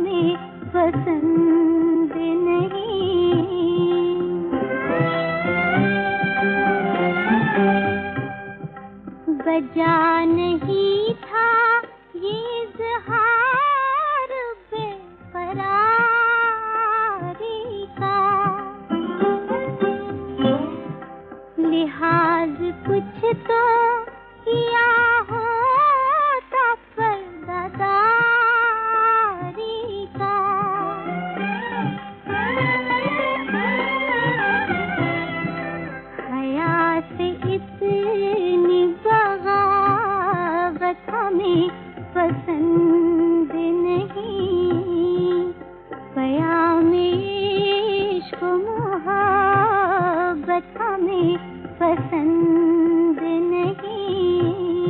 हमें पसंद नहीं। बजा नहीं था ये इज़हार बेकरारी का, लिहाज कुछ तो किया होता पर्दादारी का। हया से इतनी बगावत हमें पसंद नहीं। क़याम-ए इश्क़ मोहब्बत हमें पसंद नहीं।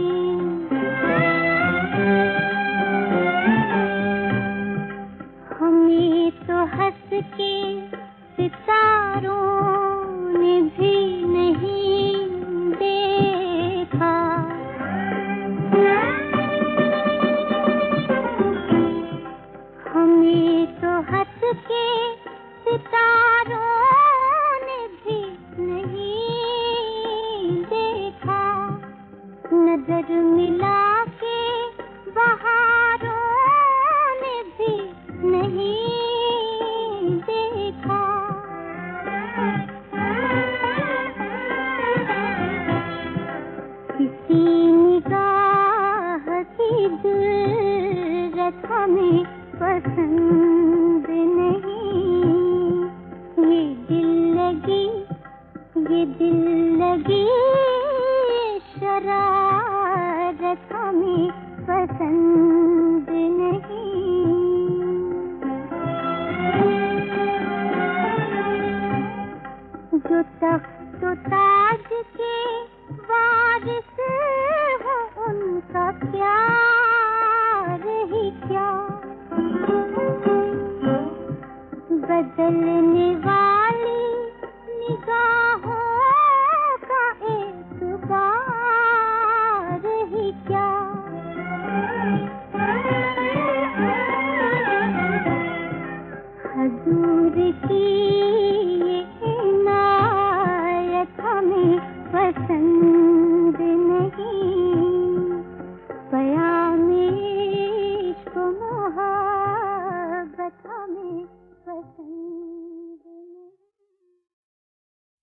हमें तो हंस के सितारों ने भी नहीं देखा। हमें तो हंस के सितारों ने भी नहीं देखा। नजर मिला के बहारों ने भी नहीं देखा। किसी निगाह की जुर्रत हमें पसंद